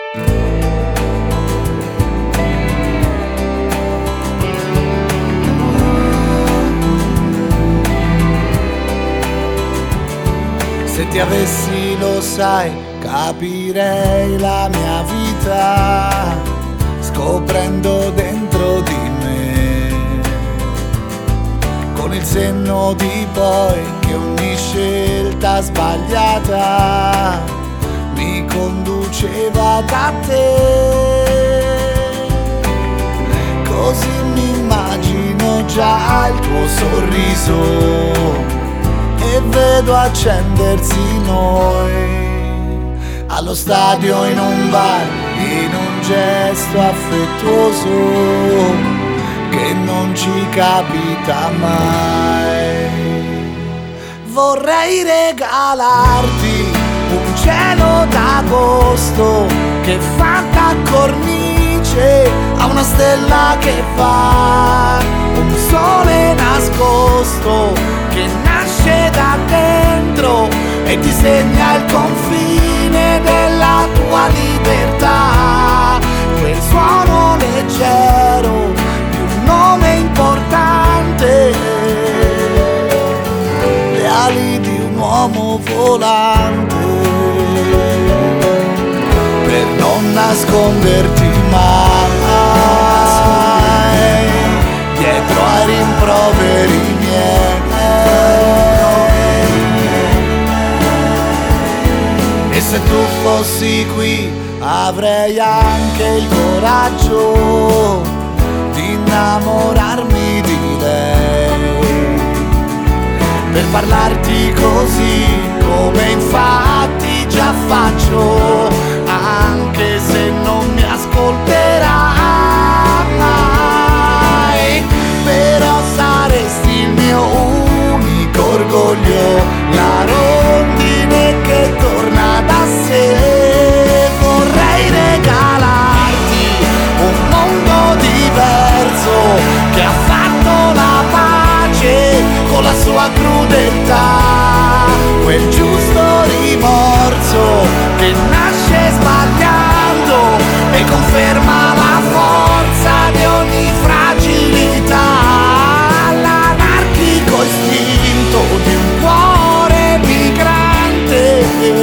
Se ti avessi, lo sai, capirei la mia vita, scoprendo dentro di me, con il senno di poi, che ogni scelta sbagliata mi conduceva da te. Così mi immagino già il tuo sorriso e vedo accendersi noi, allo stadio, in un bar, in un gesto affettuoso che non ci capita mai. Vorrei regalarti un cielo d'agosto che fa da cornice a una stella che fa un sole nascosto che nasce da dentro e ti segna il confine della tua libertà. Quel suono leggero di un nome importante, le ali di un uomo volante, per non nasconderti mai dietro ai rimproveri miei. E se tu fossi qui avrei anche il coraggio di innamorarmi di lei, per parlarti così come infatti già faccio, anche se non mi ascolterai mai. Però saresti il mio unico orgoglio, la rondine che torna da sé. Vorrei regalarti un mondo diverso che ha fatto la pace con la sua crudeltà, quel giusto rimorso che nasce sbagliando e conferma la forza di ogni fragilità, l'anarchico istinto di un cuore migrante,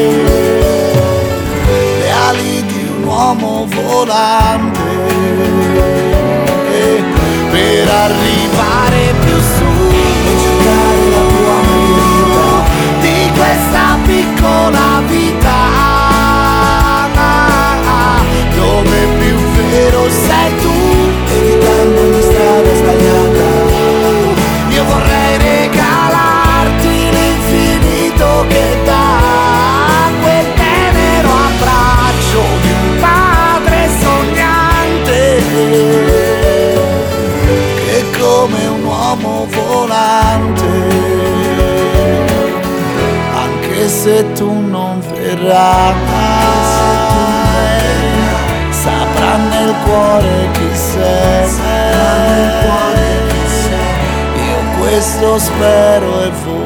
le ali di un uomo volante, per arrivare più su e cercare la tua vita di questa piccola vita, dove più vero sei tu, evitando ogni strada sbagliata. Io vorrei regalarti l'infinito che dà quel tenero abbraccio di un padre sognante, che come un uomo volante, anche se tu non verrai, saprà nel cuore chi sei. Io questo spero e voglio.